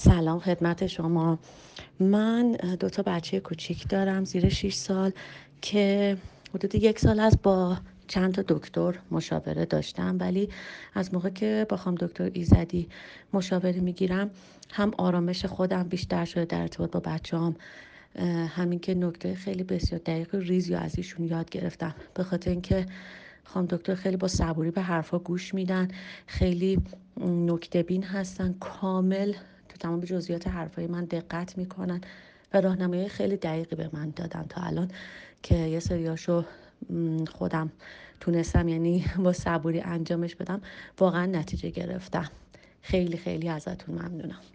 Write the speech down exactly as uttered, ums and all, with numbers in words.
سلام خدمت شما. من دو تا بچه کوچیک دارم زیر شش سال که حدود یک سال است با چند تا دکتر مشاوره داشتم، ولی از موقع که با خانم دکتر ایزدی مشاوره میگیرم هم آرامش خودم بیشتر شده در ارتباط با بچه‌ام، همین که نکته خیلی بسیار دقیق و ریزی از ایشون یاد گرفتم، به خاطر اینکه خانم دکتر خیلی با صبوری به حرفا گوش میدن، خیلی نکته بین هستن، کامل تو تمام جزئیات حرفای من دقت میکنن و راهنمایی خیلی دقیقی به من دادن تا الان که یه سریاشو خودم تونستم یعنی با صبوری انجامش بدم، واقعا نتیجه گرفتم. خیلی خیلی ازتون ممنونم.